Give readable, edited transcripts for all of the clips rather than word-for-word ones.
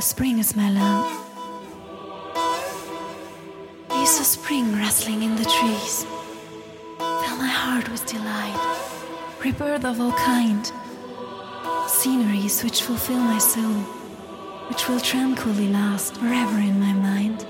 spring is my love. Leaves of spring rustling in the trees fill my heart with delight. Rebirth of all kind, sceneries which fulfill my soul, which will tranquilly last forever in my mind.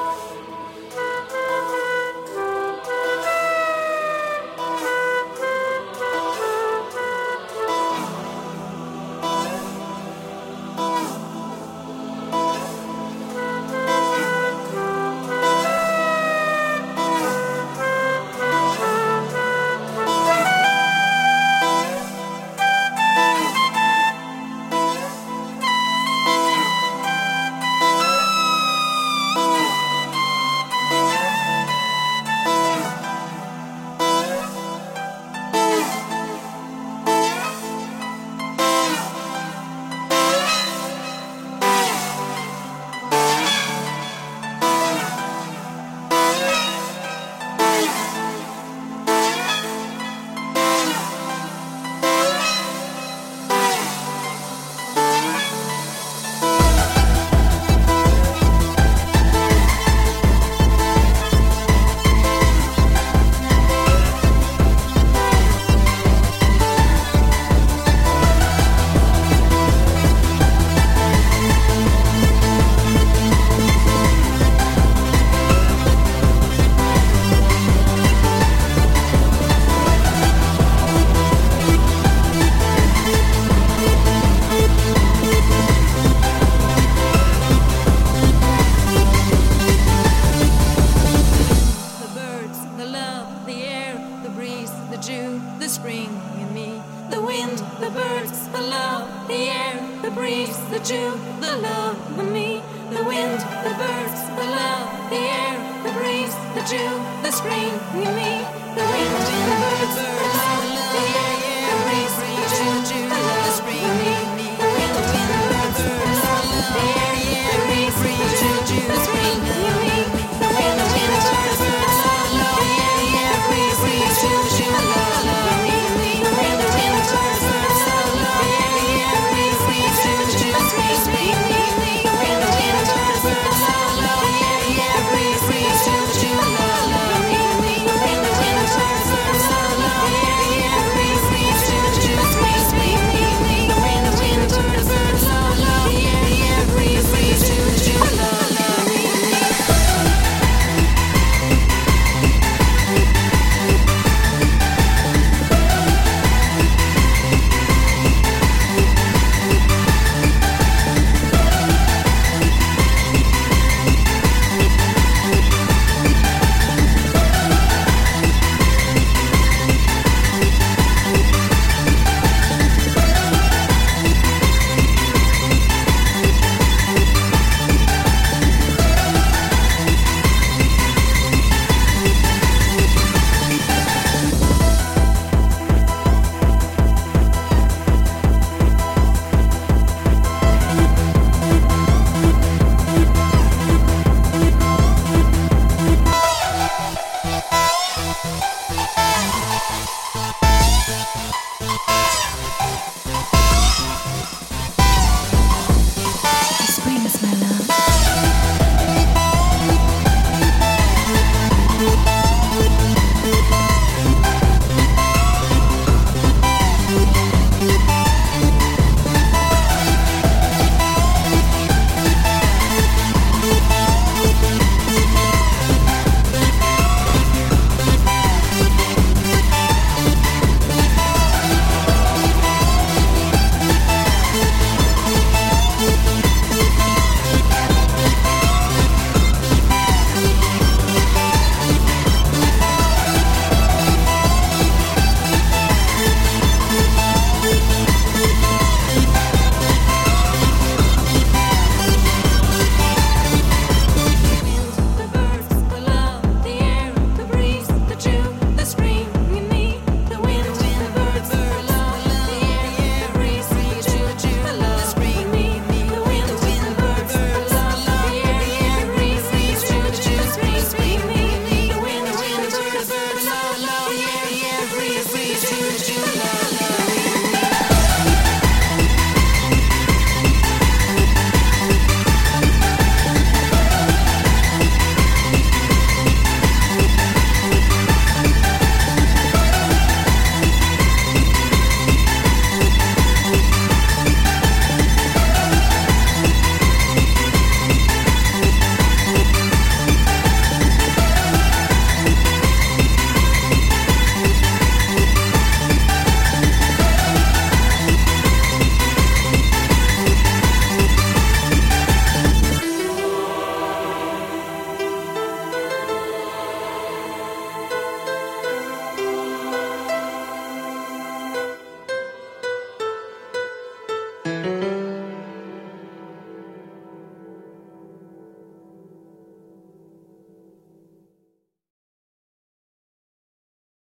The spring in me, the wind, the birds, the love, the air, the breeze, the dew, the love in me, the wind, the birds, the love, the air, the breeze, the dew, the spring in me, the wind, the birds, the love, the air, the breeze, the dew, the love, the spring in me, the wind, the birds, the love, the air, the breeze, the dew, the spring in me, the wind, the birds, the love, the air, the breeze, the dew, the love.